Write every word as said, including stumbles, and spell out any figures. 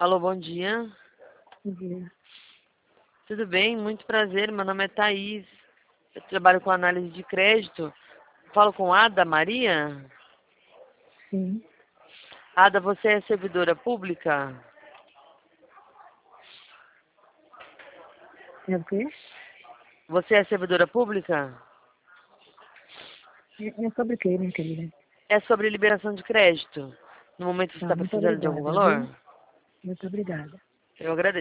Alô, bom dia. Bom dia. Tudo bem? Muito prazer. Meu nome é Thaís. Eu trabalho com análise de crédito. Falo com Ada Maria? Sim. Ada, você é servidora pública? É o quê? Você é servidora pública? É, é sobre o quê, minha querida? É sobre liberação de crédito. No momento você Tá, está muito precisando de algum obrigada, valor? viu? Muito obrigada. Eu agradeço.